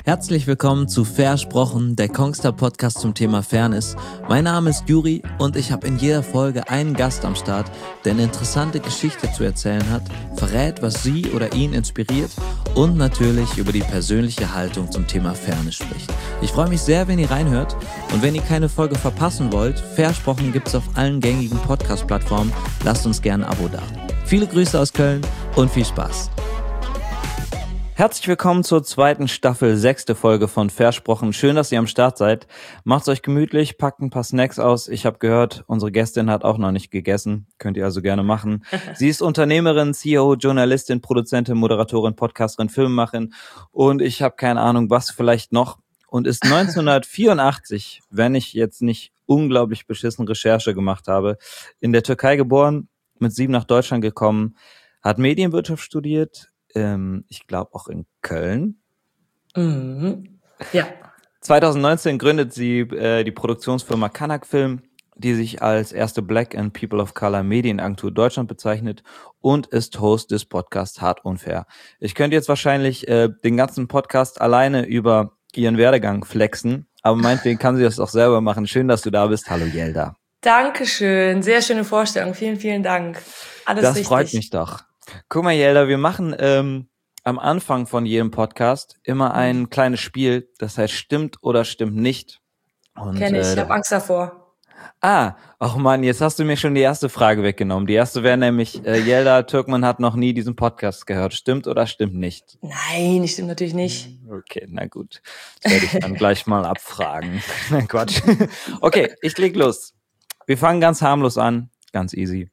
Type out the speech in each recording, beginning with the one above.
Herzlich willkommen zu Versprochen, der Kongstar-Podcast zum Thema Fairness. Mein Name ist Juri und ich habe in jeder Folge einen Gast am Start, der eine interessante Geschichte zu erzählen hat, verrät, was sie oder ihn inspiriert und natürlich über die persönliche Haltung zum Thema Fairness spricht. Ich freue mich sehr, wenn ihr reinhört und wenn ihr keine Folge verpassen wollt, Versprochen gibt es auf allen gängigen Podcast-Plattformen. Lasst uns gerne ein Abo da. Viele Grüße aus Köln und viel Spaß. Herzlich willkommen zur zweiten Staffel, 6. Folge von Versprochen. Schön, dass ihr am Start seid. Macht's euch gemütlich, packt ein paar Snacks aus. Ich habe gehört, unsere Gästin hat auch noch nicht gegessen. Könnt ihr also gerne machen. Sie ist Unternehmerin, CEO, Journalistin, Produzentin, Moderatorin, Podcasterin, Filmemacherin und ich habe keine Ahnung, was vielleicht noch. Und ist 1984, wenn ich jetzt nicht unglaublich beschissen Recherche gemacht habe, in der Türkei geboren, mit 7 nach Deutschland gekommen, hat Medienwirtschaft studiert, ich glaube auch in Köln. Mhm. Ja. 2019 gründet sie die Produktionsfirma Kanak Film, die sich als erste Black and People of Color Medienagentur Deutschland bezeichnet und ist Host des Podcasts Hart Unfair. Ich könnte jetzt wahrscheinlich den ganzen Podcast alleine über ihren Werdegang flexen, aber meinetwegen kann sie das auch selber machen. Schön, dass du da bist. Hallo Yelda. Dankeschön. Sehr schöne Vorstellung. Vielen, vielen Dank. Alles das richtig. Freut mich doch. Guck mal, Yelda, wir machen am Anfang von jedem Podcast immer ein kleines Spiel, das heißt stimmt oder stimmt nicht. Kenn ich habe Angst davor. Ach Mann, jetzt hast du mir schon die erste Frage weggenommen. Die erste wäre nämlich, Yelda Türkmen hat noch nie diesen Podcast gehört. Stimmt oder stimmt nicht? Nein, stimmt natürlich nicht. Okay, na gut. Das werde ich dann gleich mal abfragen. Nein, Quatsch. Okay, ich leg los. Wir fangen ganz harmlos an, ganz easy.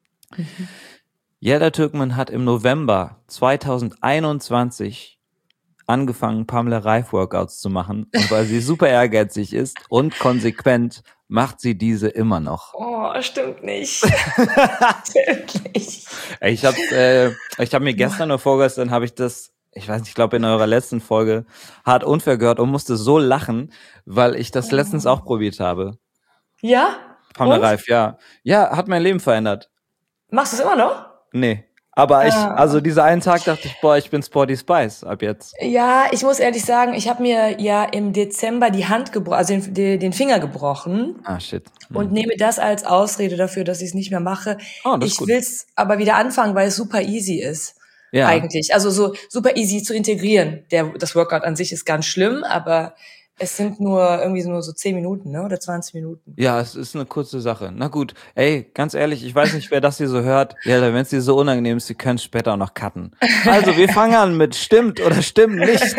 Yelda Türkmen hat im November 2021 angefangen, Pamela Reif Workouts zu machen. Und weil sie super ehrgeizig ist und konsequent, macht sie diese immer noch. Oh, stimmt nicht. Stimmt nicht. Ich hab mir gestern oder vorgestern habe ich das, ich weiß nicht, ich glaube in eurer letzten Folge Hart Unfair gehört und musste so lachen, weil ich das letztens auch probiert habe. Ja? Pamela Reif, ja. Ja, hat mein Leben verändert. Machst du es immer noch? Nee. Aber also dieser einen Tag dachte ich, ich bin Sporty Spice ab jetzt. Ja, ich muss ehrlich sagen, ich habe mir ja im Dezember die Hand gebrochen, also den Finger gebrochen. Ah, shit. Und nehme das als Ausrede dafür, dass ich es nicht mehr mache. Oh, das ist ich gut. Will's aber wieder anfangen, weil es super easy ist. Ja. Eigentlich. Also so super easy zu integrieren. Das Workout an sich ist ganz schlimm, aber es sind nur irgendwie nur so 10 Minuten, ne? Oder 20 Minuten. Ja, es ist eine kurze Sache. Na gut, ey, ganz ehrlich, ich weiß nicht, wer das hier so hört. Ja, wenn es dir so unangenehm ist, Sie können es später auch noch cutten. Also, wir fangen an mit stimmt oder stimmt nicht.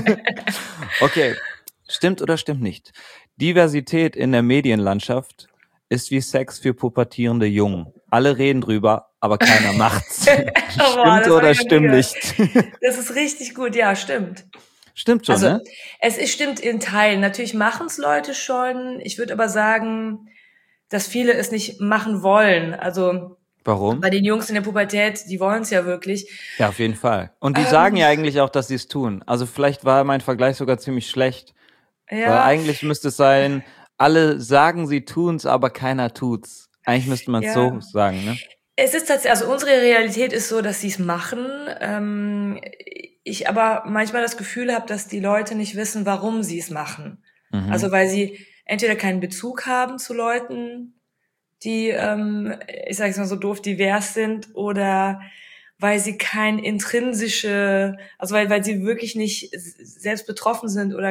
Okay, stimmt oder stimmt nicht. Diversität in der Medienlandschaft ist wie Sex für pubertierende Jungen. Alle reden drüber, aber keiner macht's. Stimmt oder stimmt nicht? Das ist richtig gut, ja, stimmt. Stimmt schon, also, ne? Stimmt in Teilen. Natürlich machen es Leute schon. Ich würde aber sagen, dass viele es nicht machen wollen. Also warum? Bei den Jungs in der Pubertät, die wollen es ja wirklich. Ja, auf jeden Fall. Und die sagen ja eigentlich auch, dass sie es tun. Also vielleicht war mein Vergleich sogar ziemlich schlecht. Ja. Weil eigentlich müsste es sein, alle sagen, sie tun's, aber keiner tut's. Eigentlich müsste man es so sagen, ne? Es ist tatsächlich, also unsere Realität ist so, dass sie es machen. Ich aber manchmal das Gefühl habe, dass die Leute nicht wissen, warum sie es machen. Mhm. Also weil sie entweder keinen Bezug haben zu Leuten, die, ich sage es mal so doof, divers sind, oder weil sie kein intrinsische, also weil sie wirklich nicht selbst betroffen sind oder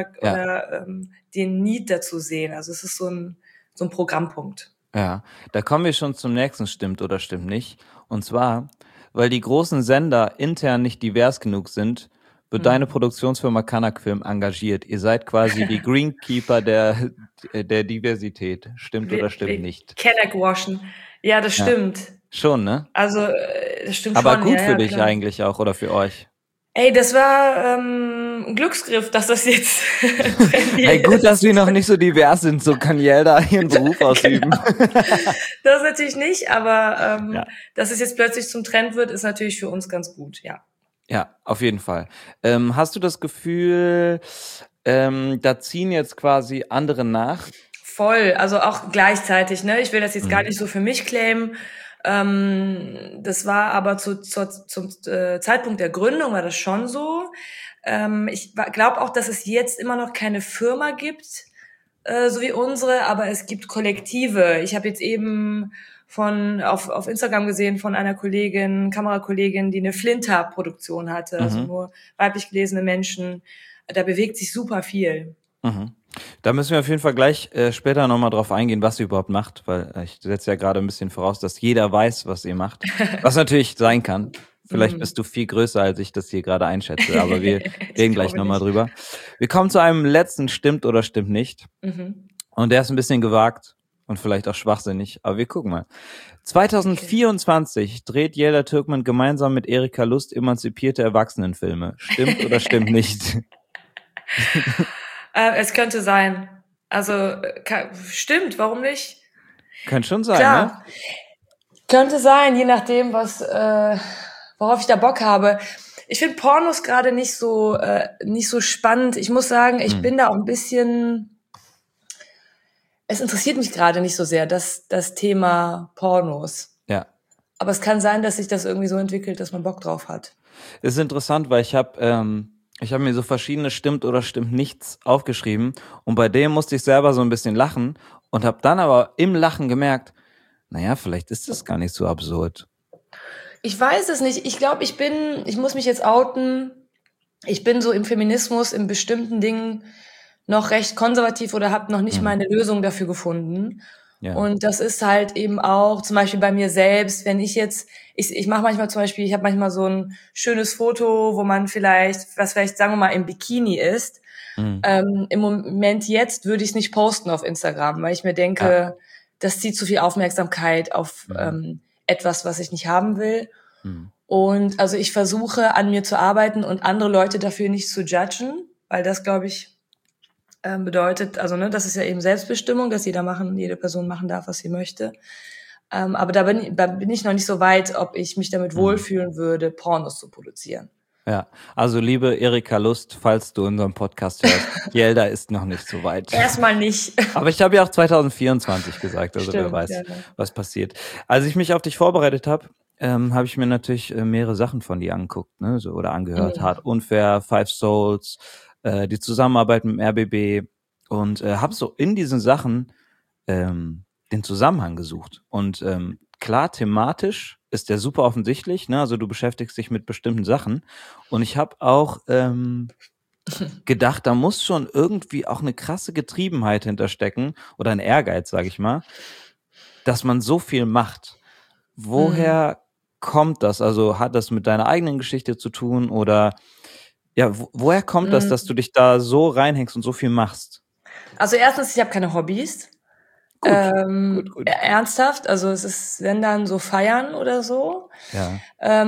den Need dazu sehen. Also es ist so ein Programmpunkt. Ja, da kommen wir schon zum nächsten Stimmt oder stimmt nicht. Und zwar, weil die großen Sender intern nicht divers genug sind, wird deine Produktionsfirma Kanak Film engagiert. Ihr seid quasi die Greenkeeper der Diversität. Stimmt oder stimmt nicht? Kanak waschen. Ja, das stimmt. Schon, ne? Also, das stimmt aber schon. Aber gut für dich klar. Eigentlich auch oder für euch? Ey, das war ein Glücksgriff, dass das jetzt hey, gut, dass wir noch nicht so divers sind, so kann Yelda ihren Beruf ausüben. Das natürlich nicht, aber dass es jetzt plötzlich zum Trend wird, ist natürlich für uns ganz gut, ja. Ja, auf jeden Fall. Hast du das Gefühl, da ziehen jetzt quasi andere nach? Voll, also auch gleichzeitig, ne? Ich will das jetzt gar nicht so für mich claimen. Das war aber zum Zeitpunkt der Gründung war das schon so. Ich glaube auch, dass es jetzt immer noch keine Firma gibt, so wie unsere, aber es gibt Kollektive. Ich habe jetzt eben auf Instagram gesehen von einer Kamerakollegin, die eine Flinter-Produktion hatte, also nur weiblich gelesene Menschen. Da bewegt sich super viel. Da müssen wir auf jeden Fall gleich später nochmal drauf eingehen, was sie überhaupt macht, weil ich setze ja gerade ein bisschen voraus, dass jeder weiß, was ihr macht. Was natürlich sein kann. Vielleicht bist du viel größer, als ich das hier gerade einschätze, aber wir reden gleich nochmal drüber. Wir kommen zu einem letzten Stimmt oder stimmt nicht. Und der ist ein bisschen gewagt und vielleicht auch schwachsinnig, aber wir gucken mal. 2024 dreht Yelda Türkmen gemeinsam mit Erika Lust emanzipierte Erwachsenenfilme. Stimmt oder stimmt nicht? Es könnte sein. Also stimmt, warum nicht? Könnte schon sein, Klar. ne? Könnte sein, je nachdem, worauf ich da Bock habe. Ich finde Pornos gerade nicht so spannend. Ich muss sagen, ich bin da auch ein bisschen. Es interessiert mich gerade nicht so sehr, das Thema Pornos. Ja. Aber es kann sein, dass sich das irgendwie so entwickelt, dass man Bock drauf hat. Ist interessant, weil ich habe mir so verschiedene Stimmt oder stimmt nichts aufgeschrieben und bei dem musste ich selber so ein bisschen lachen und habe dann aber im Lachen gemerkt, naja, vielleicht ist das gar nicht so absurd. Ich weiß es nicht. Ich glaube, ich muss mich jetzt outen. Ich bin so im Feminismus in bestimmten Dingen noch recht konservativ oder habe noch nicht meine Lösung dafür gefunden. Ja. Und das ist halt eben auch zum Beispiel bei mir selbst, wenn ich mache manchmal zum Beispiel, ich habe manchmal so ein schönes Foto, wo man vielleicht, sagen wir mal, im Bikini ist. Im Moment jetzt würde ich es nicht posten auf Instagram, weil ich mir denke, das zieht zu viel Aufmerksamkeit auf etwas, was ich nicht haben will. Und also ich versuche, an mir zu arbeiten und andere Leute dafür nicht zu judgen, weil das, glaube ich, bedeutet, also ne, das ist ja eben Selbstbestimmung, dass jede Person machen darf, was sie möchte. Aber da bin ich noch nicht so weit, ob ich mich damit wohlfühlen würde, Pornos zu produzieren. Ja, also liebe Erika Lust, falls du unseren Podcast hörst, Yelda ist noch nicht so weit. Erstmal nicht. Aber ich habe ja auch 2024 gesagt, also Stimmt, wer weiß, was passiert. Als ich mich auf dich vorbereitet habe, habe ich mir natürlich mehrere Sachen von dir angeguckt, ne, so, oder angehört. Hart unfair, Five Souls, die Zusammenarbeit mit dem RBB und habe so in diesen Sachen den Zusammenhang gesucht. Und klar, thematisch ist der super offensichtlich, ne? Also du beschäftigst dich mit bestimmten Sachen. Und ich habe auch gedacht, da muss schon irgendwie auch eine krasse Getriebenheit hinterstecken oder ein Ehrgeiz, sage ich mal, dass man so viel macht. Woher kommt das? Also hat das mit deiner eigenen Geschichte zu tun oder ja, woher kommt das, dass du dich da so reinhängst und so viel machst? Also erstens, ich habe keine Hobbys. Gut. Ernsthaft, also es ist, wenn dann so feiern oder so. Ja.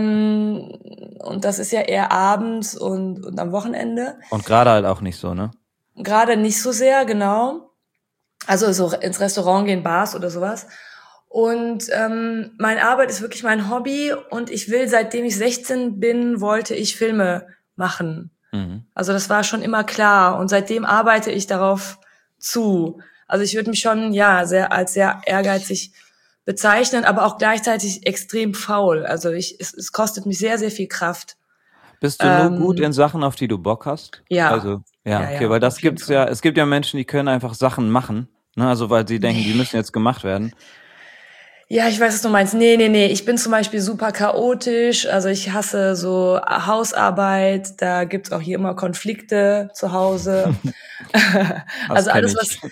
Und das ist ja eher abends und am Wochenende. Und gerade halt auch nicht so, ne? Gerade nicht so sehr, genau. Also so ins Restaurant gehen, Bars oder sowas. Und meine Arbeit ist wirklich mein Hobby und ich will, seitdem ich 16 bin, wollte ich Filme machen. Also das war schon immer klar und seitdem arbeite ich darauf zu. Also ich würde mich schon als sehr ehrgeizig bezeichnen, aber auch gleichzeitig extrem faul. Also es kostet mich sehr, sehr viel Kraft. Bist du nur gut in Sachen, auf die du Bock hast? Ja. Also okay, weil das gibt's ja. Es gibt ja Menschen, die können einfach Sachen machen, ne? Also weil sie denken, die müssen jetzt gemacht werden. Ja, ich weiß, was du meinst. Nee. Ich bin zum Beispiel super chaotisch. Also ich hasse so Hausarbeit. Da gibt's auch hier immer Konflikte zu Hause. Also alles,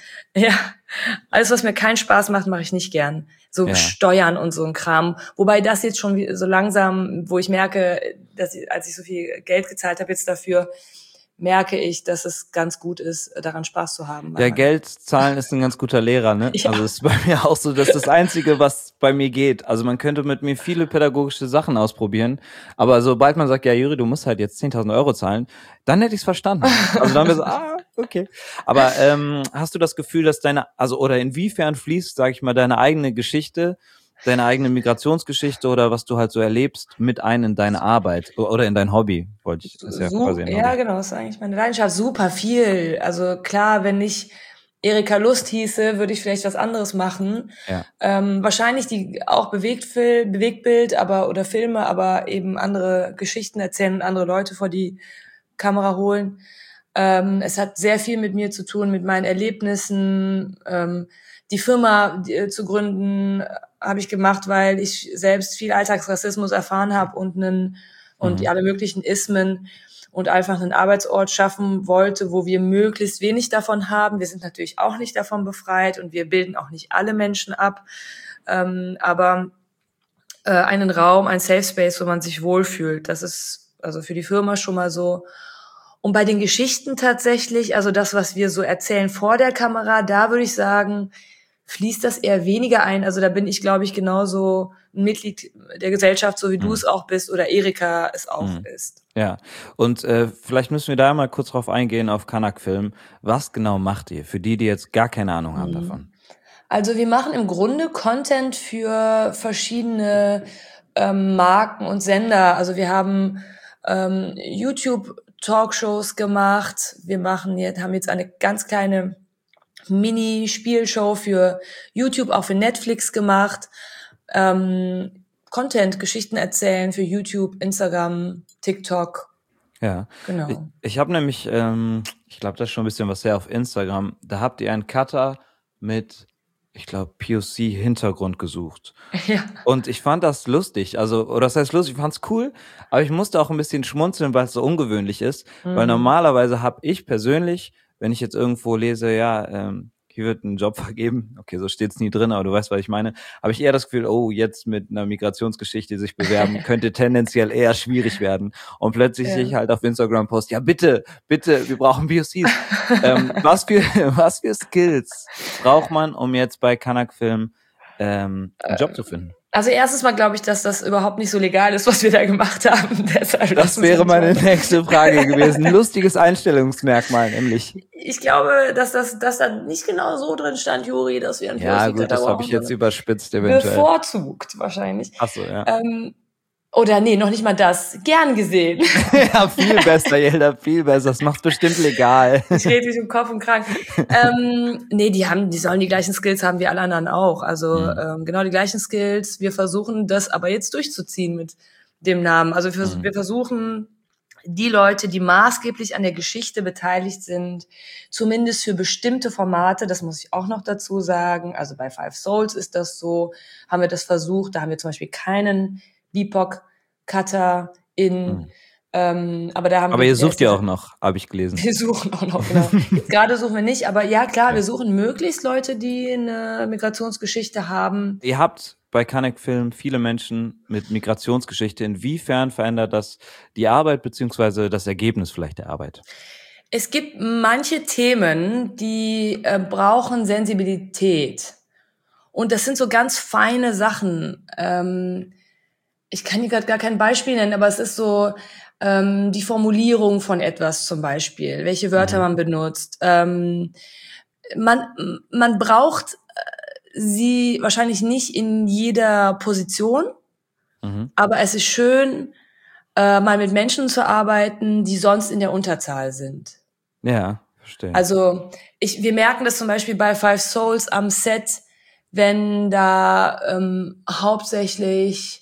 was mir keinen Spaß macht, mache ich nicht gern. So Steuern und so ein Kram. Wobei das jetzt schon so langsam, wo ich merke, als ich so viel Geld gezahlt habe jetzt dafür, merke ich, dass es ganz gut ist, daran Spaß zu haben. Ja, Geld zahlen ist ein ganz guter Lehrer, ne? Ja. Also das ist bei mir auch so, das ist das Einzige, was bei mir geht. Also man könnte mit mir viele pädagogische Sachen ausprobieren, aber sobald man sagt, ja Juri, du musst halt jetzt 10.000 Euro zahlen, dann hätte ich es verstanden. Also dann wäre so, okay. Aber hast du das Gefühl, dass oder inwiefern fließt, sag ich mal, deine eigene Geschichte, deine eigene Migrationsgeschichte oder was du halt so erlebst mit in deine Arbeit oder in dein Hobby, wollte ich. Das ist ja quasi ein Hobby. Ja, genau, das ist eigentlich meine Leidenschaft. Super viel. Also klar, wenn ich Erika Lust hieße, würde ich vielleicht was anderes machen. Ja. Wahrscheinlich auch Bewegtbild, oder Filme, aber eben andere Geschichten erzählen und andere Leute vor die Kamera holen. Es hat sehr viel mit mir zu tun, mit meinen Erlebnissen. Die Firma zu gründen habe ich gemacht, weil ich selbst viel Alltagsrassismus erfahren habe und alle möglichen Ismen und einfach einen Arbeitsort schaffen wollte, wo wir möglichst wenig davon haben. Wir sind natürlich auch nicht davon befreit und wir bilden auch nicht alle Menschen ab, aber einen Raum, ein Safe Space, wo man sich wohlfühlt. Das ist also für die Firma schon mal so. Und bei den Geschichten tatsächlich, also das, was wir so erzählen vor der Kamera, da würde ich sagen, fließt das eher weniger ein. Also da bin ich, glaube ich, genauso ein Mitglied der Gesellschaft, so wie du es auch bist oder Erika es auch ist. Ja, und vielleicht müssen wir da mal kurz drauf eingehen auf Kanak Film. Was genau macht ihr, für die jetzt gar keine Ahnung haben davon? Also wir machen im Grunde Content für verschiedene Marken und Sender. Also wir haben YouTube-Talkshows gemacht. Haben jetzt eine ganz kleine Mini-Spielshow für YouTube, auch für Netflix gemacht. Content, Geschichten erzählen für YouTube, Instagram, TikTok. Ja, genau. Ich habe nämlich, ich glaube, das ist schon ein bisschen was her auf Instagram. Da habt ihr einen Cutter mit, ich glaube, POC-Hintergrund gesucht. Ja. Und ich fand das lustig. Also, oder das heißt lustig, ich fand's cool, aber ich musste auch ein bisschen schmunzeln, weil es so ungewöhnlich ist. Weil normalerweise habe ich persönlich, wenn ich jetzt irgendwo lese, ja, hier wird ein Job vergeben, okay, so steht's nie drin, aber du weißt, was ich meine, habe ich eher das Gefühl, oh, jetzt mit einer Migrationsgeschichte sich bewerben, könnte tendenziell eher schwierig werden. Und plötzlich sehe ich halt auf Instagram Post, ja bitte, wir brauchen POCs. Was für Skills braucht man, um jetzt bei Kanak Film einen Job zu finden? Also erstens mal glaube ich, dass das überhaupt nicht so legal ist, was wir da gemacht haben. Deshalb, das wäre meine nächste Frage gewesen. Ein lustiges Einstellungsmerkmal, nämlich. Ich glaube, dass da nicht genau so drin stand, Juri, dass wir einen Ja gut, das habe ich jetzt überspitzt eventuell. Bevorzugt wahrscheinlich. Ach so, ja. Oder nee, noch nicht mal das. Gern gesehen. Ja, viel besser, Jelda, viel besser. Das macht's bestimmt legal. Ich rede mich um Kopf und Kragen. Nee, die sollen die gleichen Skills haben wie alle anderen auch. Also genau die gleichen Skills. Wir versuchen das aber jetzt durchzuziehen mit dem Namen. Also wir versuchen die Leute, die maßgeblich an der Geschichte beteiligt sind, zumindest für bestimmte Formate, das muss ich auch noch dazu sagen. Also bei Five Souls ist das so, haben wir das versucht. Da haben wir zum Beispiel keinen BIPOC-Cutter aber da haben aber ihr sucht ja auch noch, habe ich gelesen. Wir suchen auch noch, genau. Jetzt gerade suchen wir nicht, aber ja klar, wir suchen möglichst Leute, die eine Migrationsgeschichte haben. Ihr habt bei Kanak Film viele Menschen mit Migrationsgeschichte. Inwiefern verändert das die Arbeit beziehungsweise das Ergebnis vielleicht der Arbeit? Es gibt manche Themen, die brauchen Sensibilität. Und das sind so ganz feine Sachen. Ich kann hier gerade gar kein Beispiel nennen, aber es ist so die Formulierung von etwas zum Beispiel, welche Wörter man benutzt. Man braucht sie wahrscheinlich nicht in jeder Position, aber es ist schön, mal mit Menschen zu arbeiten, die sonst in der Unterzahl sind. Ja, verstehe. Also wir merken das zum Beispiel bei Five Souls am Set, wenn da hauptsächlich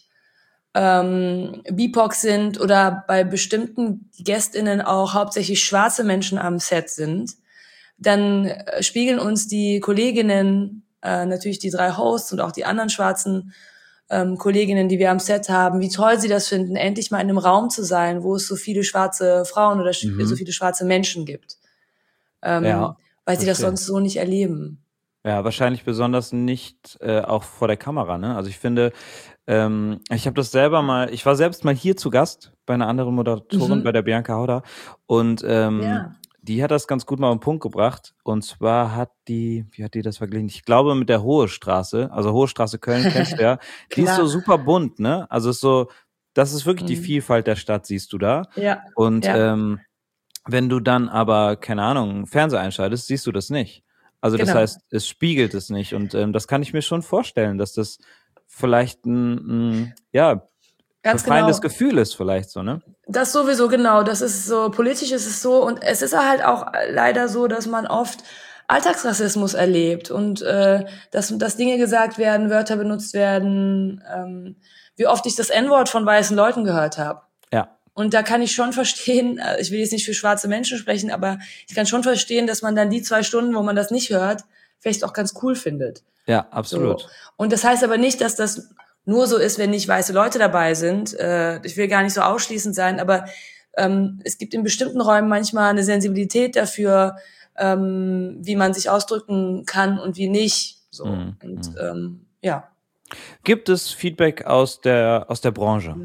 BIPOC sind oder bei bestimmten GästInnen auch hauptsächlich schwarze Menschen am Set sind, dann spiegeln uns die Kolleginnen, natürlich die 3 Hosts und auch die anderen schwarzen Kolleginnen, die wir am Set haben, wie toll sie das finden, endlich mal in einem Raum zu sein, wo es so viele schwarze Frauen oder so viele schwarze Menschen gibt. Weil sie das sonst so nicht erleben. Ja, wahrscheinlich besonders nicht auch vor der Kamera, ne? Also ich finde, ich habe das ich war selbst mal hier zu Gast bei einer anderen Moderatorin, bei der Bianca Hauder, und die hat das ganz gut mal auf den Punkt gebracht, und zwar wie hat die das verglichen? Ich glaube mit der Hohe Straße, also Hohe Straße Köln kennst du ja, die ist so super bunt, ne? Also ist so, das ist wirklich die Vielfalt der Stadt, siehst du da. Ja. Und wenn du dann aber, keine Ahnung, Fernseher einschaltest, siehst du das nicht. Also das heißt, es spiegelt es nicht, und das kann ich mir schon vorstellen, dass das vielleicht ein befreiendes Gefühl ist vielleicht so, ne? Das sowieso, genau. Das ist so, politisch ist es so, und es ist halt auch leider so, dass man oft Alltagsrassismus erlebt und dass Dinge gesagt werden, Wörter benutzt werden, wie oft ich das N-Wort von weißen Leuten gehört habe. Ja, Und da kann ich schon verstehen, ich will jetzt nicht für schwarze Menschen sprechen, aber ich kann schon verstehen, dass man dann die 2 Stunden, wo man das nicht hört, vielleicht auch ganz cool findet. Ja, absolut. So. Und das heißt aber nicht, dass das nur so ist, wenn nicht weiße Leute dabei sind. Ich will gar nicht so ausschließend sein, aber es gibt in bestimmten Räumen manchmal eine Sensibilität dafür, wie man sich ausdrücken kann und wie nicht. So. Und ja. Gibt es Feedback aus der Branche?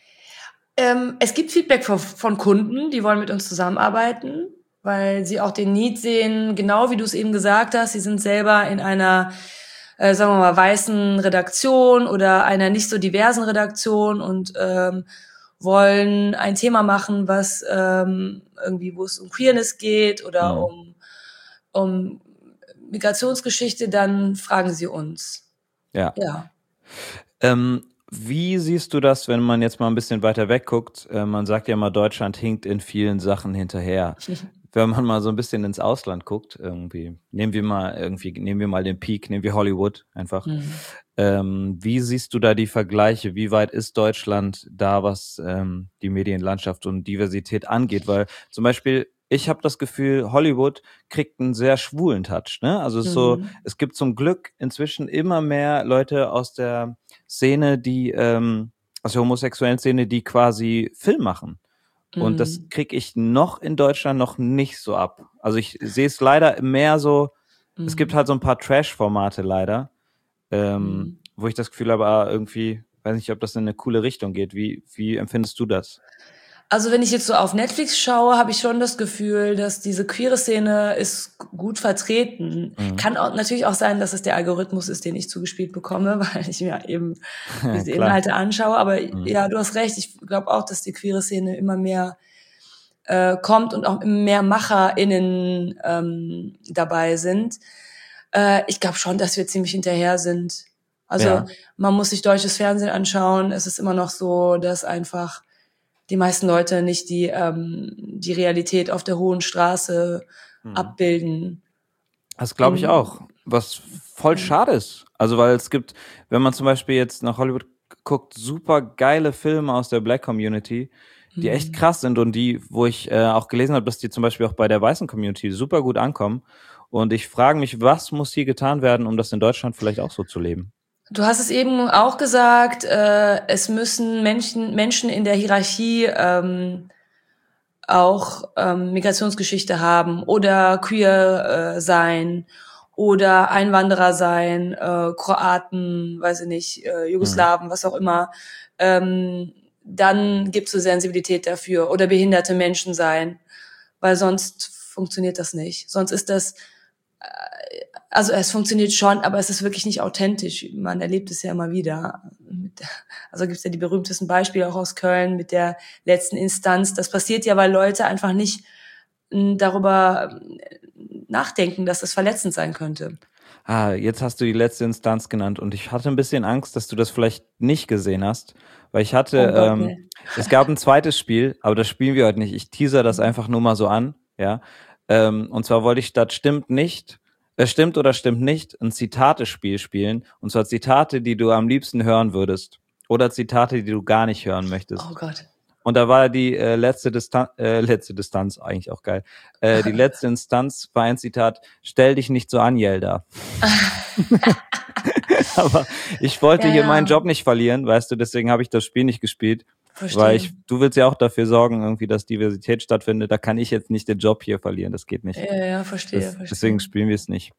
Es gibt Feedback von Kunden, die wollen mit uns zusammenarbeiten, weil sie auch den Need sehen, genau wie du es eben gesagt hast. Sie sind selber in einer, sagen wir mal, weißen Redaktion oder einer nicht so diversen Redaktion und wollen ein Thema machen, was irgendwie, wo es um Queerness geht oder um Migrationsgeschichte, dann fragen sie uns. Ja. Ja. Wie siehst du das, wenn man jetzt mal ein bisschen weiter wegguckt? Man sagt ja immer, Deutschland hinkt in vielen Sachen hinterher. Wenn man mal so ein bisschen ins Ausland guckt, irgendwie, nehmen wir mal den Peak, nehmen wir Hollywood einfach. Wie siehst du da die Vergleiche? Wie weit ist Deutschland da, was die Medienlandschaft und Diversität angeht? Weil zum Beispiel, ich habe das Gefühl, Hollywood kriegt einen sehr schwulen Touch, ne? Also so, es gibt zum Glück inzwischen immer mehr Leute aus der Szene, die aus der homosexuellen Szene, die quasi Film machen. Und das kriege ich noch in Deutschland noch nicht so ab. Also ich sehe es leider mehr so, es gibt halt so ein paar Trash-Formate leider, wo ich das Gefühl habe, irgendwie, weiß nicht, ob das in eine coole Richtung geht. Wie empfindest du das? Also wenn ich jetzt so auf Netflix schaue, habe ich schon das Gefühl, dass diese queere Szene ist gut vertreten. Kann auch natürlich auch sein, dass es der Algorithmus ist, den ich zugespielt bekomme, weil ich mir eben diese Inhalte anschaue. Aber ja, du hast recht. Ich glaube auch, dass die queere Szene immer mehr kommt und auch mehr MacherInnen dabei sind. Ich glaube schon, dass wir ziemlich hinterher sind. Also man muss sich deutsches Fernsehen anschauen. Es ist immer noch so, dass einfach die meisten Leute nicht die Realität auf der Hohen Straße abbilden. Das glaube ich auch. Was voll schade ist. Also weil es gibt, wenn man zum Beispiel jetzt nach Hollywood guckt, super geile Filme aus der Black Community, die echt krass sind und die, wo ich auch gelesen habe, dass die zum Beispiel auch bei der weißen Community super gut ankommen. Und ich frage mich, was muss hier getan werden, um das in Deutschland vielleicht auch so zu leben? Du hast es eben auch gesagt, es müssen Menschen in der Hierarchie auch Migrationsgeschichte haben oder queer sein oder Einwanderer sein, Kroaten, weiß ich nicht, Jugoslawen, was auch immer. Dann gibt's eine Sensibilität dafür oder behinderte Menschen sein, weil sonst funktioniert das nicht. Sonst ist das also es funktioniert schon, aber es ist wirklich nicht authentisch. Man erlebt es ja immer wieder. Also gibt's ja die berühmtesten Beispiele auch aus Köln mit der letzten Instanz. Das passiert ja, weil Leute einfach nicht darüber nachdenken, dass das verletzend sein könnte. Jetzt hast du die letzte Instanz genannt und ich hatte ein bisschen Angst, dass du das vielleicht nicht gesehen hast, weil ich hatte, Oh Gott, nee. Es gab ein zweites Spiel, aber das spielen wir heute nicht. Ich teaser das einfach nur mal so an, ja. Und zwar wollte ich statt stimmt oder stimmt nicht, ein Zitatespiel spielen. Und zwar Zitate, die du am liebsten hören würdest. Oder Zitate, die du gar nicht hören möchtest. Oh Gott. Und da war die letzte Distanz, eigentlich auch geil. Die letzte Instanz war ein Zitat, stell dich nicht so an, Yelda. Aber ich wollte hier meinen Job nicht verlieren, weißt du, deswegen habe ich das Spiel nicht gespielt. Verstehe. Weil du willst ja auch dafür sorgen, irgendwie, dass Diversität stattfindet. Da kann ich jetzt nicht den Job hier verlieren, das geht nicht. Ja, verstehe. Deswegen spielen wir es nicht.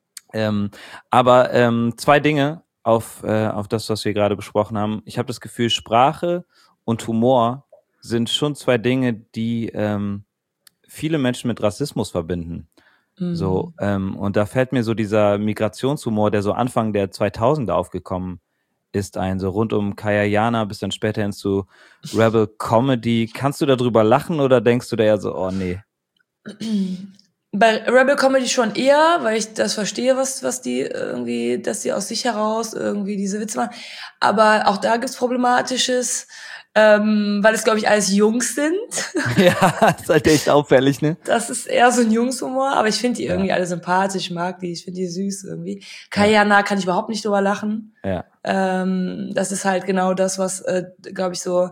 Aber zwei Dinge auf das, was wir gerade besprochen haben. Ich habe das Gefühl, Sprache und Humor sind schon zwei Dinge, die viele Menschen mit Rassismus verbinden. So, und da fällt mir so dieser Migrationshumor, der so Anfang der 2000er aufgekommen ist, so rund um Kaya Jana bis dann später hin zu Rebel Comedy. Kannst du darüber lachen oder denkst du da eher so, oh nee? Bei Rebel Comedy schon eher, weil ich das verstehe, was die irgendwie, dass die aus sich heraus irgendwie diese Witze machen. Aber auch da gibt's Problematisches, weil es, glaube ich, alles Jungs sind. Ja, ist halt echt auffällig, ne? Das ist eher so ein Jungshumor, aber ich finde die irgendwie alle sympathisch, mag die, ich finde die süß irgendwie. Kayana kann ich überhaupt nicht drüber lachen. Ja. Das ist halt genau das, was, glaube ich, so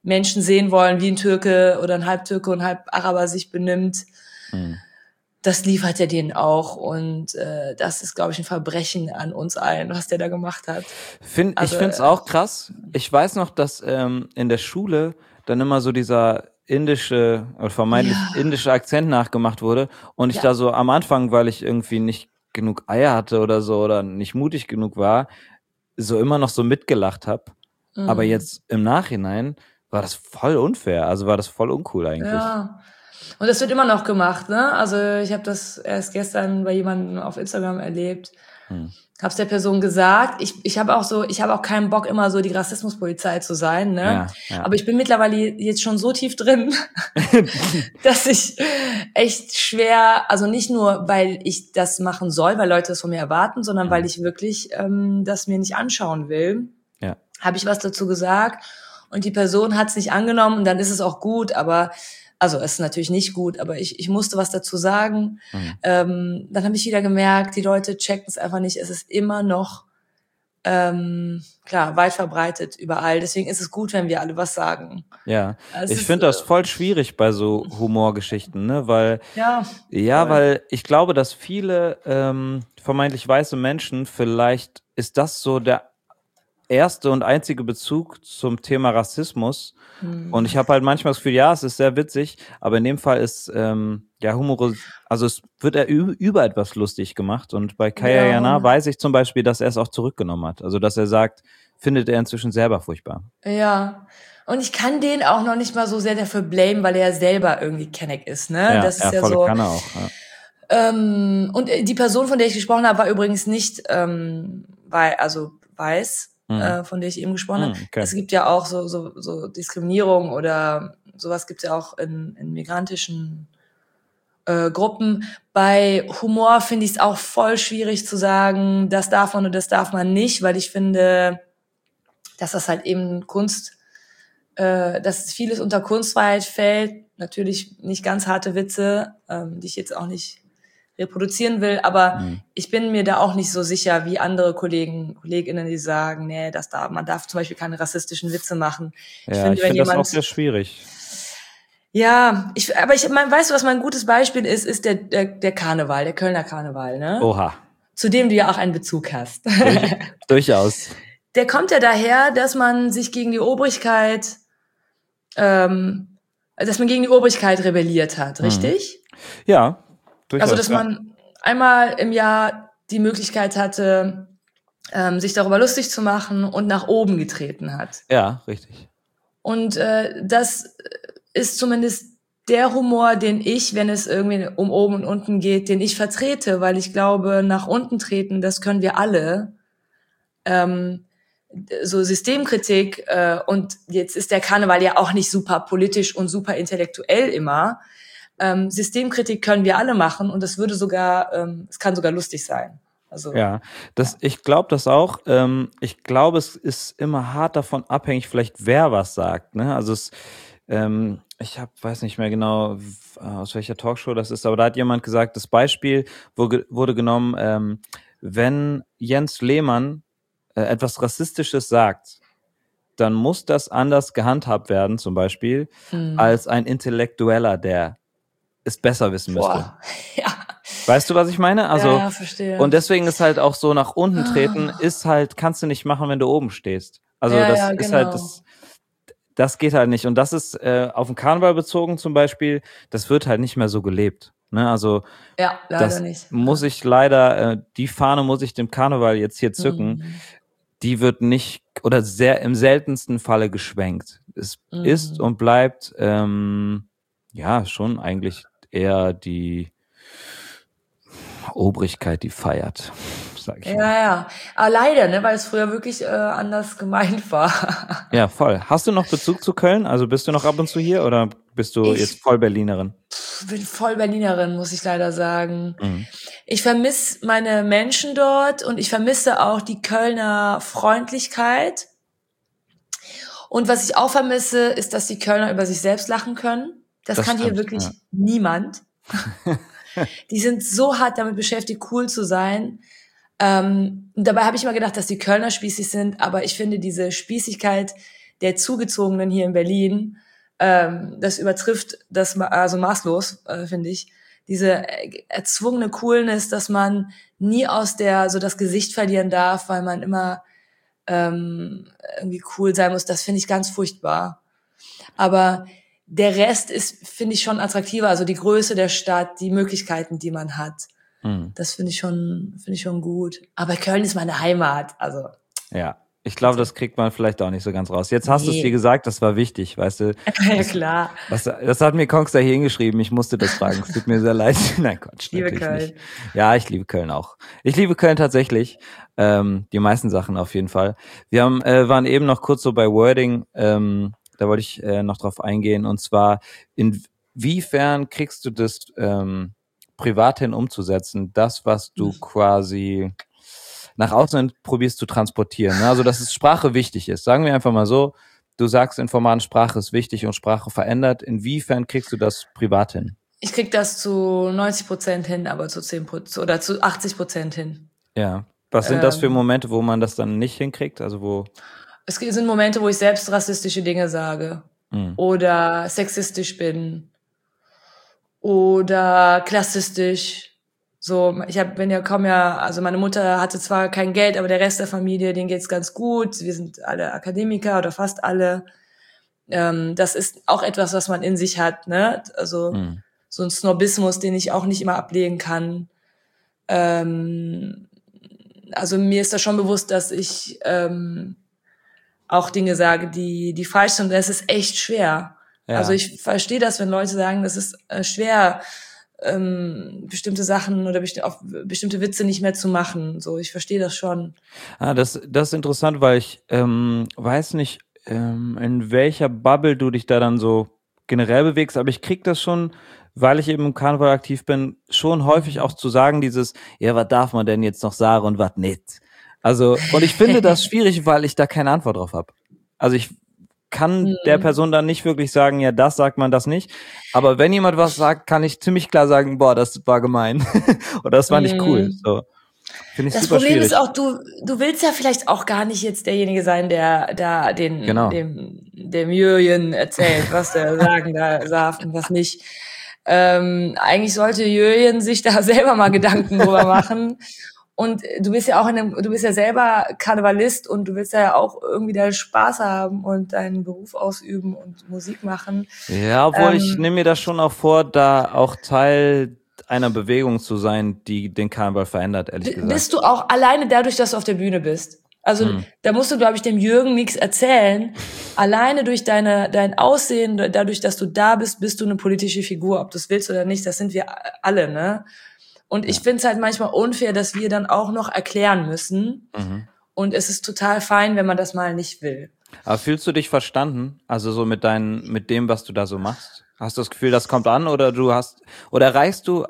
Menschen sehen wollen, wie ein Türke oder ein Halbtürke und Halbaraber sich benimmt. Das liefert er denen auch und das ist, glaube ich, ein Verbrechen an uns allen, was der da gemacht hat. Ich finde es auch krass. Ich weiß noch, dass in der Schule dann immer so dieser indische oder vermeintlich indische Akzent nachgemacht wurde und ich da so am Anfang, weil ich irgendwie nicht genug Eier hatte oder so oder nicht mutig genug war, so immer noch so mitgelacht habe. Aber jetzt im Nachhinein war das voll unfair, also war das voll uncool eigentlich. Ja. Und das wird immer noch gemacht, ne? Also ich habe das erst gestern bei jemandem auf Instagram erlebt. Hab's der Person gesagt. Ich habe auch keinen Bock, immer so die Rassismuspolizei zu sein, ne? Ja. Aber ich bin mittlerweile jetzt schon so tief drin, dass ich echt schwer, also nicht nur, weil ich das machen soll, weil Leute das von mir erwarten, sondern weil ich wirklich das mir nicht anschauen will. Ja. Habe ich was dazu gesagt und die Person hat's nicht angenommen und dann ist es auch gut, aber also es ist natürlich nicht gut, aber ich musste was dazu sagen. Dann habe ich wieder gemerkt, die Leute checken es einfach nicht. Es ist immer noch klar weit verbreitet überall. Deswegen ist es gut, wenn wir alle was sagen. Ja, ich finde das voll schwierig bei so Humorgeschichten, ne? Weil weil ich glaube, dass viele vermeintlich weiße Menschen, vielleicht ist das so der erste und einzige Bezug zum Thema Rassismus. Und ich habe halt manchmal das Gefühl, ja, es ist sehr witzig, aber in dem Fall ist also es wird über etwas lustig gemacht. Und bei Kaya Jana weiß ich zum Beispiel, dass er es auch zurückgenommen hat. Also dass er sagt, findet er inzwischen selber furchtbar. Ja. Und ich kann den auch noch nicht mal so sehr dafür blamen, weil er selber irgendwie Kenneck ist, ne? Ja, das ist voll so. Kann er auch. Ja. Und die Person, von der ich gesprochen habe, war übrigens nicht weiß, von der ich eben gesprochen habe. Okay. Es gibt ja auch so Diskriminierung oder sowas gibt's ja auch in migrantischen Gruppen. Bei Humor finde ich es auch voll schwierig zu sagen, das darf man und das darf man nicht, weil ich finde, dass das halt eben dass vieles unter Kunstfreiheit fällt. Natürlich nicht ganz harte Witze, die ich jetzt auch nicht reproduzieren will, aber ich bin mir da auch nicht so sicher wie andere KollegInnen, die sagen, nee, man darf zum Beispiel keine rassistischen Witze machen. Ja, ich finde das auch sehr schwierig. Ja, weißt du, was mein gutes Beispiel ist der Karneval, der Kölner Karneval, ne? Oha. Zu dem du ja auch einen Bezug hast. Durchaus. Der kommt ja daher, dass man sich gegen die Obrigkeit, rebelliert hat, richtig? Ja, durchaus. Also, dass man einmal im Jahr die Möglichkeit hatte, sich darüber lustig zu machen und nach oben getreten hat. Ja, richtig. Und das ist zumindest der Humor, den ich, wenn es irgendwie um oben und unten geht, den ich vertrete, weil ich glaube, nach unten treten, das können wir alle. So Systemkritik und jetzt ist der Karneval ja auch nicht super politisch und super intellektuell immer. Systemkritik können wir alle machen und das würde sogar, es kann sogar lustig sein. Also, ja, ich glaube das auch. Ich glaube, es ist immer hart davon abhängig, vielleicht wer was sagt. Ne? Also ich weiß nicht mehr genau, aus welcher Talkshow das ist, aber da hat jemand gesagt, das Beispiel wurde genommen, wenn Jens Lehmann etwas Rassistisches sagt, dann muss das anders gehandhabt werden, zum Beispiel, als ein Intellektueller, der es besser wissen müsste. Ja. Weißt du, was ich meine? Also, ja, verstehe. Und deswegen ist halt auch so nach unten treten, kannst du nicht machen, wenn du oben stehst. Also das ist halt, das geht halt nicht. Und das ist auf den Karneval bezogen zum Beispiel, das wird halt nicht mehr so gelebt. Ne? Also ja, leider nicht. Muss ich leider, die Fahne muss ich dem Karneval jetzt hier zücken. Die wird nicht oder sehr im seltensten Falle geschwenkt. Es ist und bleibt schon eigentlich eher die Obrigkeit, die feiert, sag ich mal. Ja. Aber leider, ne, weil es früher wirklich anders gemeint war. Ja, voll. Hast du noch Bezug zu Köln? Also bist du noch ab und zu hier oder bist du jetzt voll Berlinerin? Ich bin voll Berlinerin, muss ich leider sagen. Ich vermisse meine Menschen dort und ich vermisse auch die Kölner Freundlichkeit. Und was ich auch vermisse, ist, dass die Kölner über sich selbst lachen können. Das kann hier wirklich niemand. Die sind so hart damit beschäftigt, cool zu sein. Dabei habe ich immer gedacht, dass die Kölner spießig sind, aber ich finde diese Spießigkeit der Zugezogenen hier in Berlin, das übertrifft das also maßlos, finde ich. Diese erzwungene Coolness, dass man nie aus so das Gesicht verlieren darf, weil man immer irgendwie cool sein muss, das finde ich ganz furchtbar. Aber der Rest ist, finde ich, schon attraktiver. Also die Größe der Stadt, die Möglichkeiten, die man hat. Das finde ich schon gut. Aber Köln ist meine Heimat, also. Ja, ich glaube, das kriegt man vielleicht auch nicht so ganz raus. Jetzt hast du es dir gesagt, das war wichtig, weißt du. Ja, klar. Das hat mir Kongster hier hingeschrieben, ich musste das fragen. Es tut mir sehr leid. Nein, Quatsch, Ich liebe natürlich Köln. nicht. Ja, ich liebe Köln auch. Ich liebe Köln tatsächlich. Die meisten Sachen auf jeden Fall. Wir waren eben noch kurz so bei Wording, da wollte ich noch drauf eingehen. Und zwar, inwiefern kriegst du das privat hin umzusetzen, das, was du quasi nach außen probierst zu transportieren. Ne? Also, dass es Sprache wichtig ist. Sagen wir einfach mal so, du sagst in Formaten, Sprache ist wichtig und Sprache verändert. Inwiefern kriegst du das privat hin? Ich krieg das zu 90% hin, aber zu 10% oder zu 80% hin. Ja. Was sind das für Momente, wo man das dann nicht hinkriegt? Also wo? Es sind Momente, wo ich selbst rassistische Dinge sage oder sexistisch bin oder klassistisch. So, also meine Mutter hatte zwar kein Geld, aber der Rest der Familie, denen geht's ganz gut. Wir sind alle Akademiker oder fast alle. Das ist auch etwas, was man in sich hat, ne? Also so ein Snobismus, den ich auch nicht immer ablegen kann. Also mir ist da schon bewusst, dass ich auch Dinge sage, die falsch sind. Das ist echt schwer. Ja. Also ich verstehe das, wenn Leute sagen, das ist schwer, bestimmte Sachen oder auf bestimmte Witze nicht mehr zu machen. So, ich verstehe das schon. Das ist interessant, weil ich weiß nicht, in welcher Bubble du dich da dann so generell bewegst, aber ich krieg das schon, weil ich eben im Karneval aktiv bin, schon häufig auch zu sagen, was darf man denn jetzt noch sagen und was nicht. Also, und ich finde das schwierig, weil ich da keine Antwort drauf habe. Also ich kann der Person dann nicht wirklich sagen, ja, das sagt man, das nicht. Aber wenn jemand was sagt, kann ich ziemlich klar sagen, boah, das war gemein. Oder das war nicht cool. So. Finde ich das super Problem schwierig. Ist auch, du willst ja vielleicht auch gar nicht jetzt derjenige sein, der da dem Jürgen erzählt, was der sagen darf und was nicht. Eigentlich sollte Jürgen sich da selber mal Gedanken drüber machen. Und du bist ja selber Karnevalist und du willst ja auch irgendwie deinen Spaß haben und deinen Beruf ausüben und Musik machen. Ja, obwohl ich nehme mir das schon auch vor, da auch Teil einer Bewegung zu sein, die den Karneval verändert, ehrlich gesagt. Bist du auch alleine dadurch, dass du auf der Bühne bist? Also da musst du, glaube ich, dem Jürgen nichts erzählen. Alleine durch dein Aussehen, dadurch, dass du da bist, bist du eine politische Figur, ob du es willst oder nicht. Das sind wir alle, ne? Und ich finde es halt manchmal unfair, dass wir dann auch noch erklären müssen. Und es ist total fein, wenn man das mal nicht will. Aber fühlst du dich verstanden? Also so mit dem, was du da so machst? Hast du das Gefühl, das kommt an oder erreichst du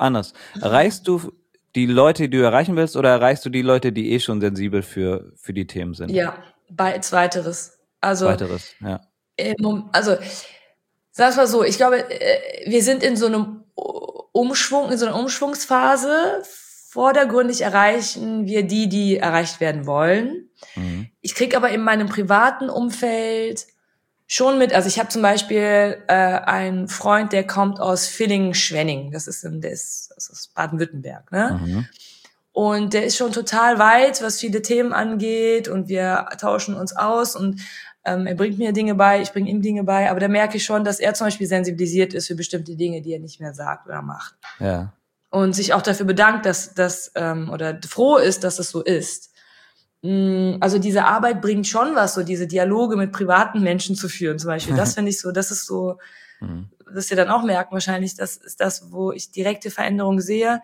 die Leute, die du erreichen willst, oder erreichst du die Leute, die schon sensibel für die Themen sind? Ja, Zweiteres. Zweiteres, ja. Also, sag's mal so, ich glaube, wir sind in so einer Umschwungsphase. Vordergründig erreichen wir die erreicht werden wollen. Ich krieg aber in meinem privaten Umfeld schon mit, also ich habe zum Beispiel einen Freund, der kommt aus Villingen-Schwenning, das ist Baden-Württemberg, ne? Und der ist schon total weit, was viele Themen angeht, und wir tauschen uns aus, und er bringt mir Dinge bei, ich bringe ihm Dinge bei, aber da merke ich schon, dass er zum Beispiel sensibilisiert ist für bestimmte Dinge, die er nicht mehr sagt oder macht. Ja. Und sich auch dafür bedankt, oder froh ist, dass es so ist. Also diese Arbeit bringt schon was, so diese Dialoge mit privaten Menschen zu führen zum Beispiel. Das finde ich so, das ist so, dass wir dann auch merken wahrscheinlich, das ist das, wo ich direkte Veränderungen sehe.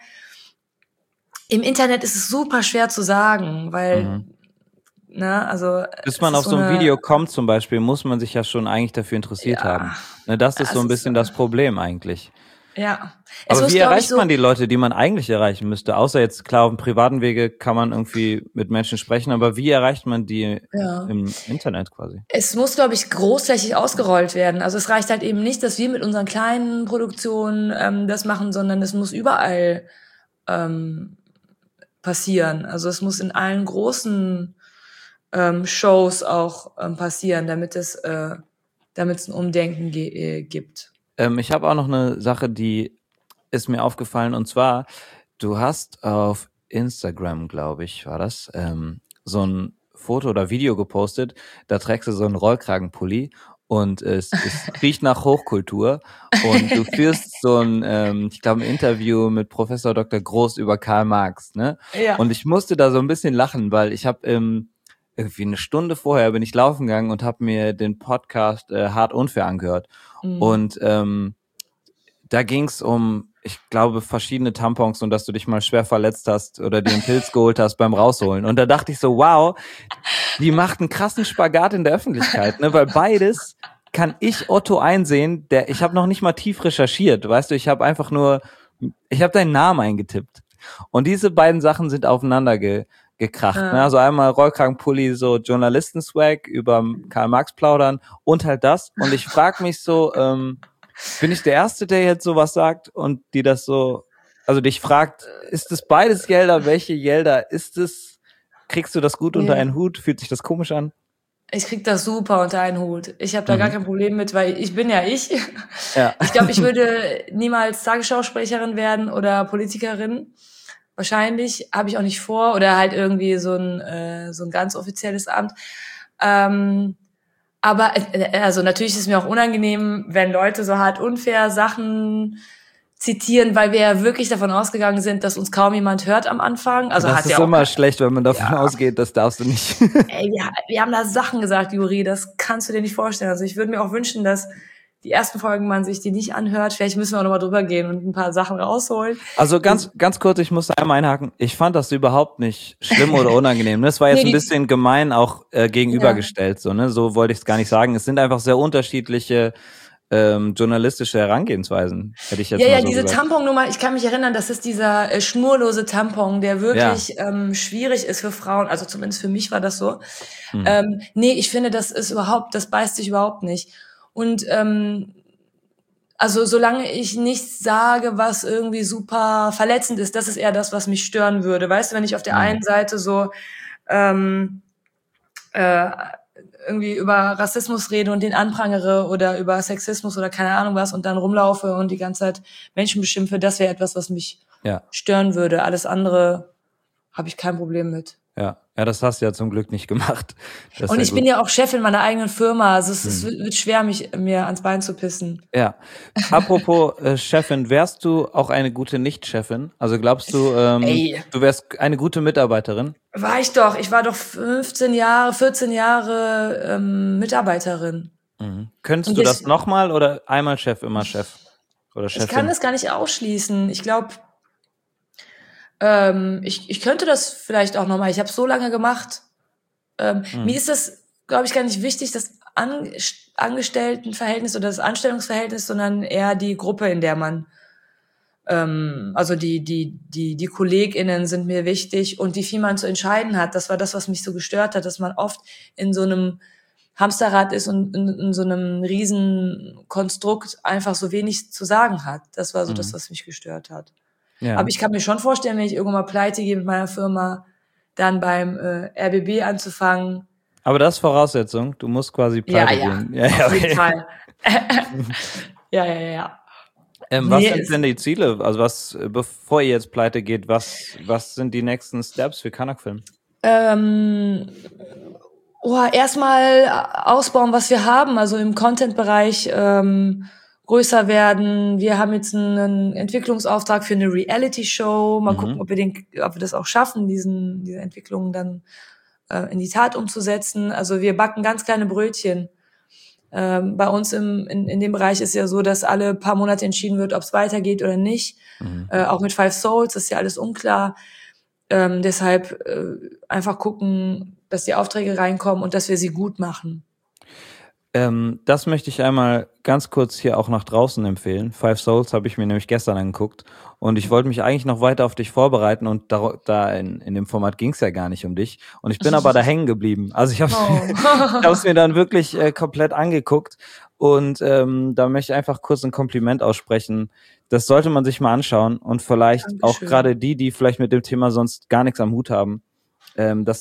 Im Internet ist es super schwer zu sagen, weil, also... Bis man auf so ein Video kommt zum Beispiel, muss man sich ja schon eigentlich dafür interessiert haben. Ne, das ist so ein bisschen das Problem eigentlich. Ja. Aber wie erreicht man die Leute, die man eigentlich erreichen müsste? Außer jetzt, klar, auf dem privaten Wege kann man irgendwie mit Menschen sprechen, aber wie erreicht man die im Internet quasi? Es muss, glaube ich, großflächig ausgerollt werden. Also es reicht halt eben nicht, dass wir mit unseren kleinen Produktionen das machen, sondern es muss überall passieren. Also es muss in allen großen Shows auch passieren, damit es ein Umdenken gibt. Ich habe auch noch eine Sache, die ist mir aufgefallen, und zwar, du hast auf Instagram, glaube ich, war das, so ein Foto oder Video gepostet, da trägst du so einen Rollkragenpulli und es riecht nach Hochkultur und du führst so ein, ich glaube, ein Interview mit Professor Dr. Groß über Karl Marx, ne? Ja. Und ich musste da so ein bisschen lachen, weil ich habe irgendwie eine Stunde vorher bin ich laufen gegangen und habe mir den Podcast Hart Unfair angehört. Und da ging's um, ich glaube, verschiedene Tampons und dass du dich mal schwer verletzt hast oder dir einen Pilz geholt hast beim Rausholen. Und da dachte ich so, wow, die macht einen krassen Spagat in der Öffentlichkeit, ne? Weil beides kann ich Otto einsehen, ich habe noch nicht mal tief recherchiert, weißt du, ich habe deinen Namen eingetippt. Und diese beiden Sachen sind aufeinander gekracht. Ne? Also einmal Rollkragenpulli, so Journalisten-Swag über Karl Marx plaudern und halt das. Und ich frage mich so, bin ich der Erste, der jetzt sowas sagt und die das so, also dich fragt, ist es beides Gelder? Welche Gelder ist es? Kriegst du das gut unter einen Hut? Fühlt sich das komisch an? Ich krieg das super unter einen Hut. Ich habe da gar kein Problem mit, weil ich bin ja ich. Ja. Ich glaube, ich würde niemals Tagesschausprecherin werden oder Politikerin. Wahrscheinlich habe ich auch nicht vor oder halt irgendwie so ein ganz offizielles Amt. Aber also natürlich ist es mir auch unangenehm, wenn Leute so hart unfair Sachen zitieren, weil wir ja wirklich davon ausgegangen sind, dass uns kaum jemand hört am Anfang. Also das ist ja immer schlecht, wenn man davon ausgeht, das darfst du nicht. Ey, wir haben da Sachen gesagt, Juri, das kannst du dir nicht vorstellen. Also ich würde mir auch wünschen, dass die ersten Folgen man sich die nicht anhört. Vielleicht müssen wir auch nochmal drüber gehen und ein paar Sachen rausholen. Also ganz kurz, ich muss einmal einhaken. Ich fand das überhaupt nicht schlimm oder unangenehm. Das war jetzt ein bisschen gemein auch gegenübergestellt. So, ne? So wollte ich es gar nicht sagen. Es sind einfach sehr unterschiedliche journalistische Herangehensweisen, hätte ich jetzt mal so diese gesagt. Tamponnummer, ich kann mich erinnern, das ist dieser schnurlose Tampon, der wirklich schwierig ist für Frauen, also zumindest für mich war das so. Nee, ich finde, das beißt sich überhaupt nicht. Und also solange ich nichts sage, was irgendwie super verletzend ist, das ist eher das, was mich stören würde. Weißt du, wenn ich auf der einen Seite so irgendwie über Rassismus rede und den anprangere oder über Sexismus oder keine Ahnung was und dann rumlaufe und die ganze Zeit Menschen beschimpfe, das wäre etwas, was mich stören würde. Alles andere habe ich kein Problem mit. Ja, das hast du ja zum Glück nicht gemacht. Und ich bin ja auch Chefin meiner eigenen Firma, also es wird schwer, mir ans Bein zu pissen. Ja, apropos Chefin, wärst du auch eine gute Nicht-Chefin? Also glaubst du, du wärst eine gute Mitarbeiterin? War ich doch. Ich war doch 14 Jahre Mitarbeiterin. Könntest du das nochmal oder einmal Chef, immer Chef? Oder Chefin? Ich kann das gar nicht ausschließen. Ich glaube, ich könnte das vielleicht auch nochmal. Ich habe es so lange gemacht. Mir ist das, glaube ich, gar nicht wichtig, das Angestelltenverhältnis oder das Anstellungsverhältnis, sondern eher die Gruppe, in der man, also die KollegInnen sind mir wichtig und wie viel man zu entscheiden hat. Das war das, was mich so gestört hat, dass man oft in so einem Hamsterrad ist und in so einem riesen Konstrukt einfach so wenig zu sagen hat. Das war so das, was mich gestört hat. Ja. Aber ich kann mir schon vorstellen, wenn ich irgendwann mal pleite gehe mit meiner Firma, dann beim RBB anzufangen. Aber das ist Voraussetzung, du musst quasi pleite gehen. Ja, auf jeden Fall. Ja. Was sind denn die Ziele? Also bevor ihr jetzt pleite geht, was sind die nächsten Steps für Kanak-Film? Erstmal ausbauen, was wir haben, also im Content-Bereich größer werden. Wir haben jetzt einen Entwicklungsauftrag für eine Reality-Show. Mal gucken, ob wir das auch schaffen, diese Entwicklungen dann in die Tat umzusetzen. Also wir backen ganz kleine Brötchen. Bei uns in dem Bereich ist ja so, dass alle paar Monate entschieden wird, ob es weitergeht oder nicht. Auch mit Five Souls ist ja alles unklar. Deshalb einfach gucken, dass die Aufträge reinkommen und dass wir sie gut machen. Das möchte ich einmal ganz kurz hier auch nach draußen empfehlen. Five Souls habe ich mir nämlich gestern angeguckt und ich wollte mich eigentlich noch weiter auf dich vorbereiten und da in dem Format ging es ja gar nicht um dich und ich bin aber da hängen geblieben. Also ich habe es mir dann wirklich komplett angeguckt und da möchte ich einfach kurz ein Kompliment aussprechen. Das sollte man sich mal anschauen und vielleicht Dankeschön. Auch gerade die vielleicht mit dem Thema sonst gar nichts am Hut haben. Das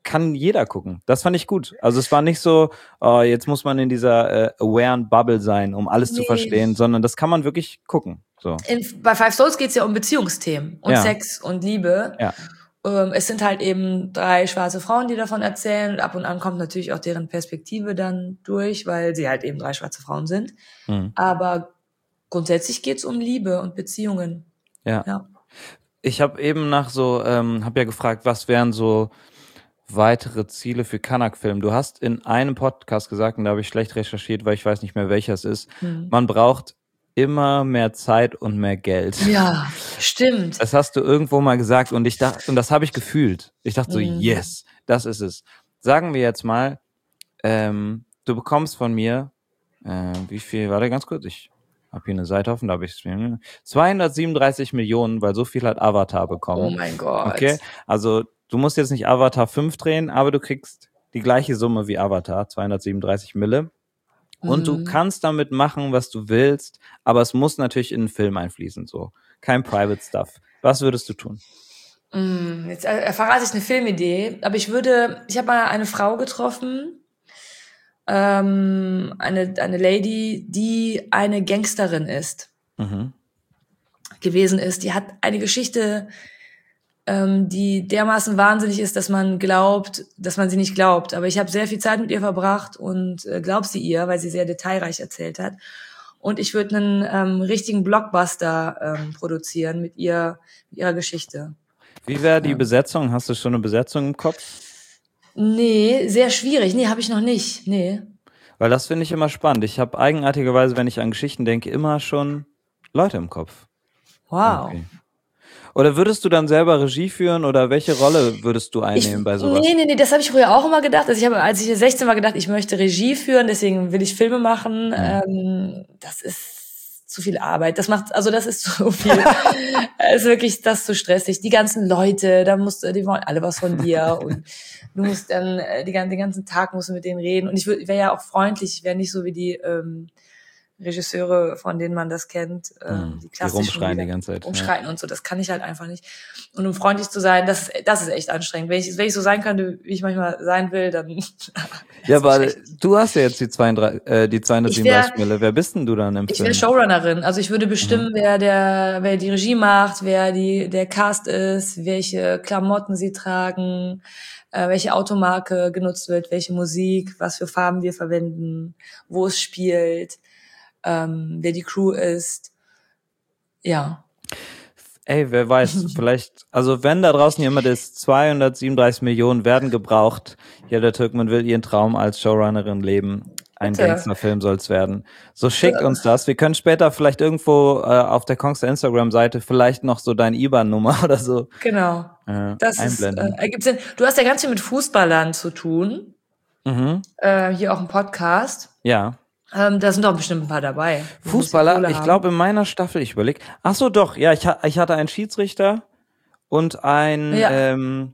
kann jeder gucken. Das fand ich gut. Also es war nicht so, jetzt muss man in dieser awaren Bubble sein, um alles zu verstehen, sondern das kann man wirklich gucken. So. Bei Five Souls geht es ja um Beziehungsthemen und Sex und Liebe. Ja. Es sind halt eben 3 schwarze Frauen, die davon erzählen. Und ab und an kommt natürlich auch deren Perspektive dann durch, weil sie halt eben 3 schwarze Frauen sind. Aber grundsätzlich geht's um Liebe und Beziehungen. Ja. Ich habe eben habe ja gefragt, was wären so weitere Ziele für Kanak-Film. Du hast in einem Podcast gesagt, und da habe ich schlecht recherchiert, weil ich weiß nicht mehr, welcher es ist, man braucht immer mehr Zeit und mehr Geld. Ja, stimmt. Das hast du irgendwo mal gesagt und das habe ich gefühlt. Ich dachte so, yes, das ist es. Sagen wir jetzt mal, du bekommst von mir, wie viel, warte ganz kurz, ich habe hier eine Seite offen, da habe ich 237 Millionen, weil so viel hat Avatar bekommen. Oh mein Gott. Okay, also du musst jetzt nicht Avatar 5 drehen, aber du kriegst die gleiche Summe wie Avatar, 237 Mille. Und du kannst damit machen, was du willst, aber es muss natürlich in den Film einfließen, so. Kein Private Stuff. Was würdest du tun? Jetzt verrate ich eine Filmidee, aber ich habe mal eine Frau getroffen, eine Lady, die eine Gangsterin ist, gewesen ist. Die hat eine Geschichte, die dermaßen wahnsinnig ist, dass man sie nicht glaubt. Aber ich habe sehr viel Zeit mit ihr verbracht und glaub sie ihr, weil sie sehr detailreich erzählt hat. Und ich würde einen richtigen Blockbuster produzieren mit ihrer Geschichte. Wie wäre die Besetzung? Hast du schon eine Besetzung im Kopf? Nee, sehr schwierig. Nee, habe ich noch nicht. Nee. Weil das finde ich immer spannend. Ich habe eigenartigerweise, wenn ich an Geschichten denke, immer schon Leute im Kopf. Wow. Okay. Oder würdest du dann selber Regie führen oder welche Rolle würdest du einnehmen bei sowas? Nee, das habe ich früher auch immer gedacht. Also als ich 16 war, gedacht, ich möchte Regie führen, deswegen will ich Filme machen. Das ist zu viel Arbeit. Das ist zu viel. Es ist wirklich das zu stressig. Die ganzen Leute, die wollen alle was von dir und du musst dann den ganzen Tag musst du mit denen reden. Und ich wäre ja auch freundlich, ich wäre nicht so wie die Regisseure, von denen man das kennt, die klassischen, die rumschreien die ganze Zeit. Rumschreien und so, das kann ich halt einfach nicht. Und um freundlich zu sein, das ist echt anstrengend. Wenn ich so sein könnte, wie ich manchmal sein will, dann ja, aber du hast ja jetzt die 237 Mille. Wer bist denn du dann im Film? Ich wäre Showrunnerin. Also ich würde bestimmen, wer die Regie macht, wer der Cast ist, welche Klamotten sie tragen, welche Automarke genutzt wird, welche Musik, was für Farben wir verwenden, wo es spielt, wer die Crew ist. Ja. Ey, wer weiß, vielleicht, also wenn da draußen jemand ist, 237 Millionen werden gebraucht. Jeder Türkman will ihren Traum als Showrunnerin leben. Ein Gangsterfilm soll's werden. So schickt uns das. Wir können später vielleicht irgendwo auf der Kongster Instagram-Seite vielleicht noch so deine IBAN-Nummer oder so Genau. Das einblenden. Ergibt Sinn. Du hast ja ganz viel mit Fußballern zu tun. Hier auch im Podcast. Ja. Da sind doch bestimmt ein paar dabei. Fußballer, ich glaube in meiner Staffel, ich überlege. Ach so, doch, ja, ich hatte einen Schiedsrichter und einen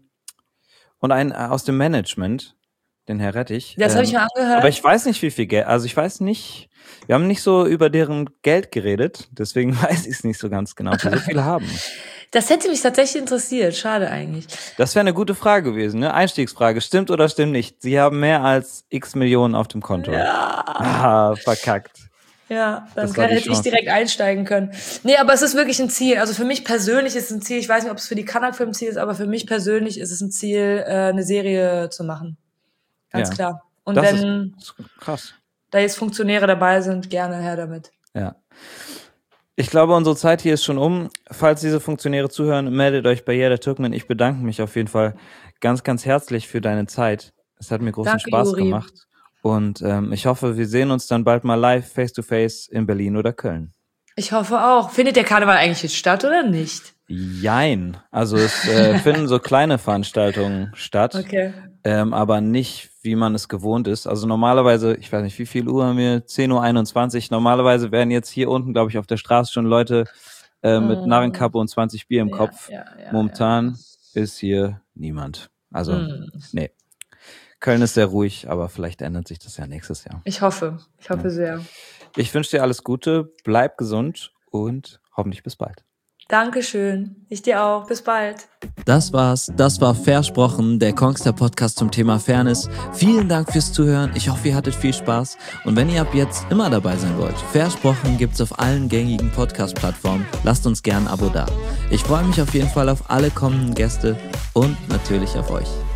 aus dem Management, den Herr Rettich. Das habe ich mir angehört. Aber ich weiß nicht, wie viel Geld, also ich weiß nicht, wir haben nicht so über deren Geld geredet, deswegen weiß ich es nicht so ganz genau, ob wir so viel haben. Das hätte mich tatsächlich interessiert, schade eigentlich. Das wäre eine gute Frage gewesen, ne? Einstiegsfrage, stimmt oder stimmt nicht? Sie haben mehr als x Millionen auf dem Konto. Ja. Verkackt. Ja, dann hätte ich direkt einsteigen können. Nee, aber es ist wirklich ein Ziel. Also für mich persönlich ist es ein Ziel, ich weiß nicht, ob es für die Kanak-Film ein Ziel ist, aber für mich persönlich ist es ein Ziel, eine Serie zu machen. Ganz klar. Und das wenn ist krass. Da jetzt Funktionäre dabei sind, gerne her damit. Ja. Ich glaube, unsere Zeit hier ist schon um. Falls diese Funktionäre zuhören, meldet euch bei Jeder Türkman. Ich bedanke mich auf jeden Fall ganz, ganz herzlich für deine Zeit. Es hat mir großen Spaß gemacht. Und ich hoffe, wir sehen uns dann bald mal live, face-to-face in Berlin oder Köln. Ich hoffe auch. Findet der Karneval eigentlich jetzt statt oder nicht? Jein. Also es finden so kleine Veranstaltungen statt, aber nicht, wie man es gewohnt ist. Also normalerweise, ich weiß nicht, wie viel Uhr haben wir? 10:21 Uhr. Normalerweise werden jetzt hier unten, glaube ich, auf der Straße schon Leute mit Narrenkappe und 20 Bier im Kopf. Momentan ist hier niemand. Also, nee. Köln ist sehr ruhig, aber vielleicht ändert sich das ja nächstes Jahr. Ich hoffe sehr. Ich wünsche dir alles Gute, bleib gesund und hoffentlich bis bald. Dankeschön. Ich dir auch. Bis bald. Das war's. Das war Versprochen, der Kongstar Podcast zum Thema Fairness. Vielen Dank fürs Zuhören. Ich hoffe, ihr hattet viel Spaß. Und wenn ihr ab jetzt immer dabei sein wollt, Versprochen gibt's auf allen gängigen Podcast-Plattformen. Lasst uns gern ein Abo da. Ich freue mich auf jeden Fall auf alle kommenden Gäste und natürlich auf euch.